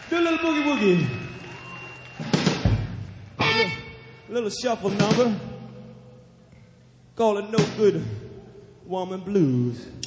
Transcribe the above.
Do a little boogie woogie. A little shuffle number. Call it No Good Woman Blues.